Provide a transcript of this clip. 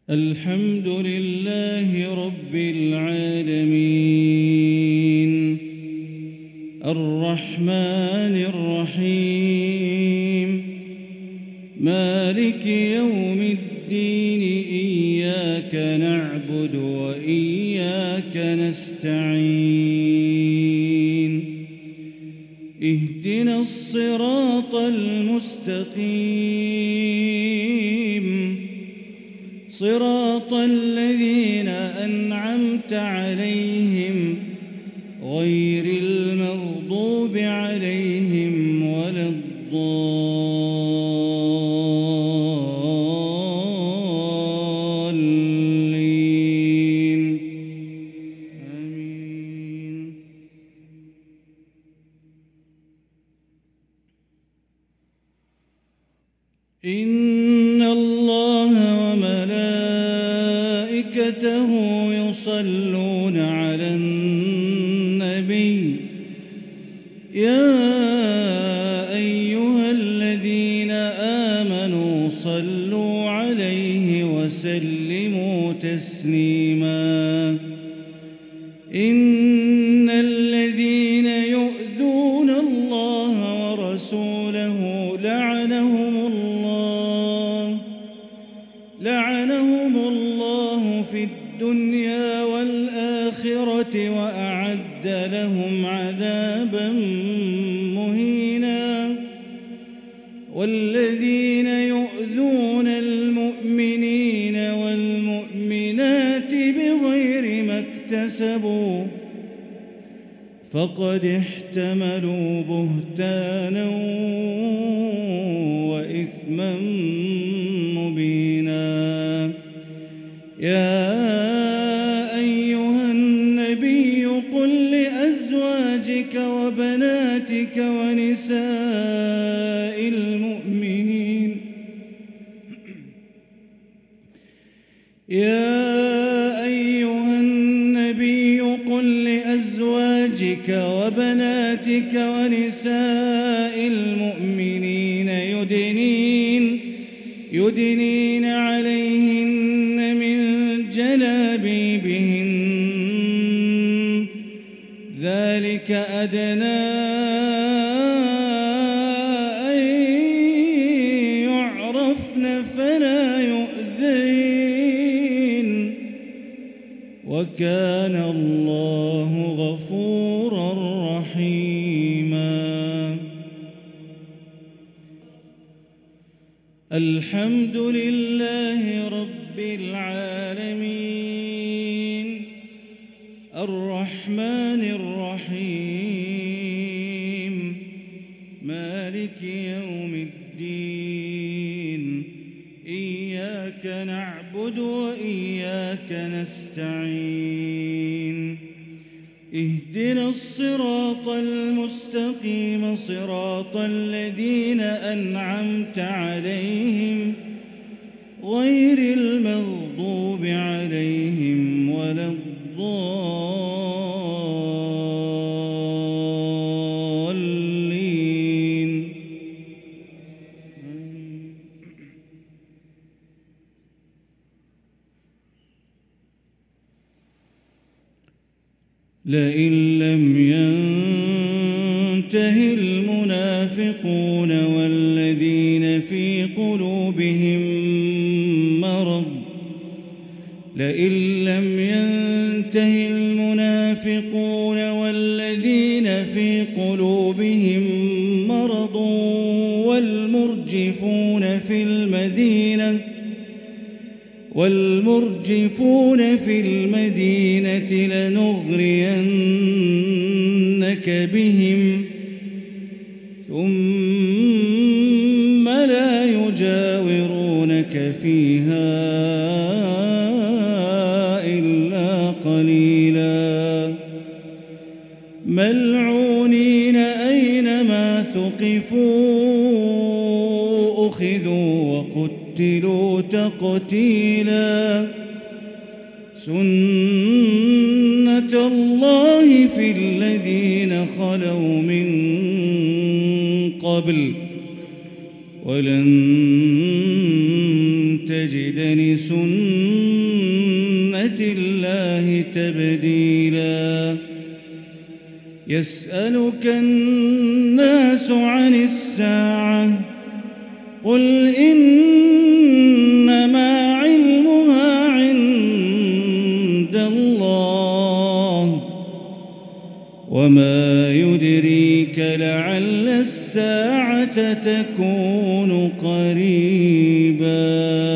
الحمد لله رب العالمين الرحمن الرحيم مالك يوم الدين إياك نعبد وإياك نستعين اهدنا الصراط المستقيم صراط الذين أنعمت عليهم غير المغضوب عليهم ولا الضالين آمين. إن الله وملائكته يصلون على النبي يا أيها الذين آمنوا صلوا عليه وسلموا تسليما إن الذين يؤذون الله ورسوله لعنهم الله في الدنيا والآخرة وأعد لهم عذابا مهينا والذين يؤذون المؤمنين والمؤمنات بغير ما اكتسبوا فقد احتملوا بهتانا وإثما مبينا يا أيها النبي قل لأزواجك وبناتك ونساء المؤمنين يا أيها النبي قل لأزواجك وبناتك ونساء المؤمنين يدنين عليهن من جلابيبهن ذلك أدنى أن يعرفن فلا يؤذين وكان الله غفورا رحيما. الحمد لله رب العالمين الرحمن الرحيم مالك يوم الدين إياك نعبد وإياك نستعين اهدنا الصراط المستقيم صراط الذين أنعمت عليهم غير المغضوب عليهم ولا الضالين. لئن لم ينته المنافقون والذين في قلوبهم مرض والمرجفون في المدينة لنغرينك بهم ثم لا يجاورونك فيها إلا قليلا ملعونين أينما ثقفوا أخذوا وقتلوا تقتيلا سنة الله في الذين خلوا من قبل ولن تجد لسنة الله تبديلا يسألك الناس عن الساعة قل إنما علمها عند الله وما يدريك لعل الساعة تكون قريبا